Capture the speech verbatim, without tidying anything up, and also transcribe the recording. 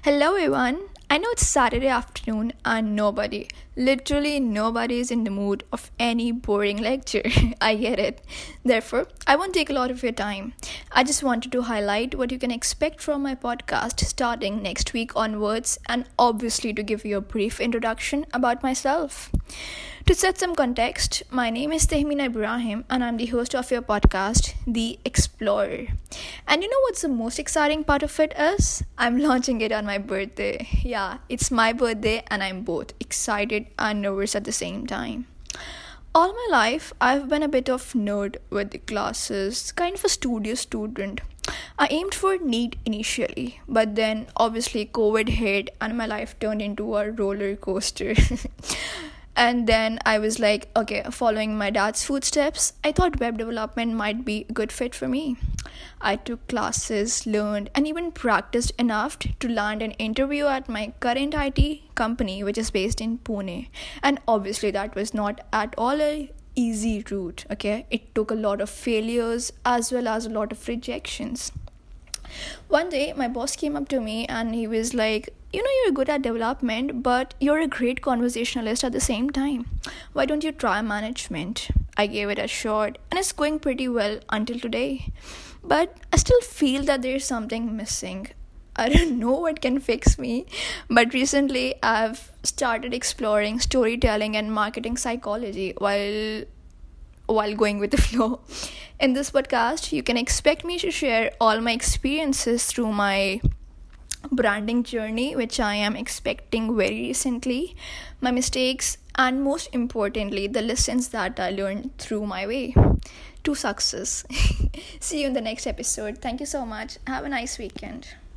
Hello, everyone. I know it's Saturday afternoon and nobody, literally nobody is in the mood of any boring lecture. I get it. Therefore, I won't take a lot of your time. I just wanted to highlight what you can expect from my podcast starting next week onwards and obviously to give you a brief introduction about myself. To set some context, my name is Tehmina Ibrahim and I'm the host of your podcast, The Explorer. And you know what's the most exciting part of it is? I'm launching it on my birthday. Yeah, it's my birthday and I'm both excited and nervous at the same time. All my life, I've been a bit of nerd with the classes, kind of a studious student. I aimed for NEET initially, but then obviously COVID hit and my life turned into a roller coaster. And then I was like, okay, following my dad's footsteps, I thought web development might be a good fit for me. I took classes, learned, and even practiced enough to land an interview at my current I T company, which is based in Pune. And obviously, that was not at all a easy route, okay? It took a lot of failures as well as a lot of rejections. One day, my boss came up to me and he was like, you know, you're good at development, but you're a great conversationalist at the same time. Why don't you try management? I gave it a shot and it's going pretty well until today. But I still feel that there's something missing. I don't know what can fix me, but recently I've started exploring storytelling and marketing psychology while while going with the flow. In this podcast, you can expect me to share all my experiences through my branding journey, which I am expecting very recently, my mistakes, and most importantly, the lessons that I learned through my way to success. See you in the next episode. Thank you so much. Have a nice weekend.